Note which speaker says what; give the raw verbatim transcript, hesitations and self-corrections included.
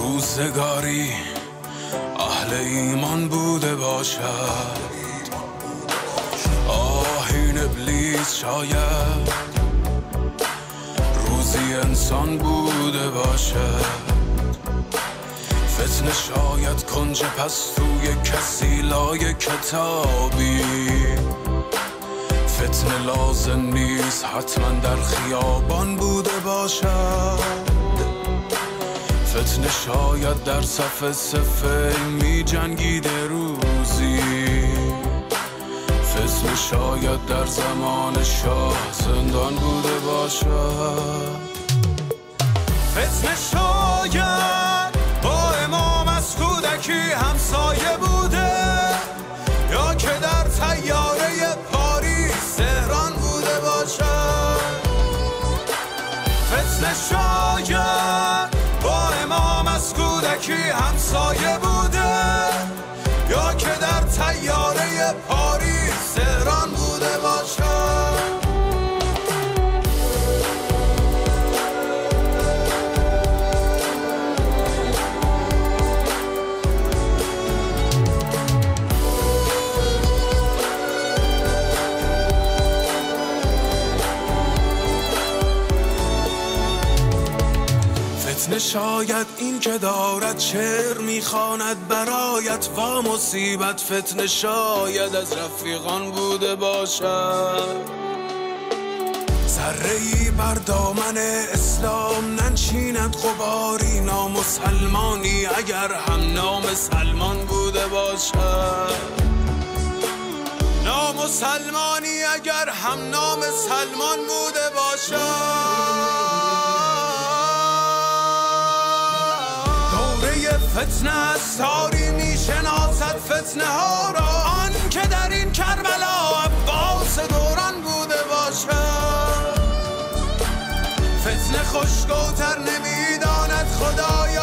Speaker 1: روزگاری اهل ایمان بوده باشد، آهین ابلیس شاید روزی انسان بوده باشد، فتنه شاید کنج پستوی کسی لای کتابی، فتنه لازم نیست حتما در خیابان بوده باشد، فتنه شاید در صف صفه می جنگیده روزی، فتنه شاید در زمان شاه زندان بوده باشد، فتنه شاید با امام از کودکی همسایه بوده، یا که در طیاره پاریس تهران بوده باشد، فتنه شاید با امام از کودکی همسایه بوده، یا که در طیاره پاریس تهران بوده باشد. فتنه شاید این که دارد شعر میخواند برایت و مصیبت، فتنه شاید از رفیقان بوده باشد، ذره‌ای بر دامن اسلام ننشیند غباری، نامسلمانی اگر هم نام سلمان بوده باشد، نامسلمانی اگر هم نام سلمان بوده باشد. فتنه از تاری می شناسد فتنه ها را، آن که در این کربلا عباس دوران بوده باشد، فتنه خوشگوتر نمی داند خدایا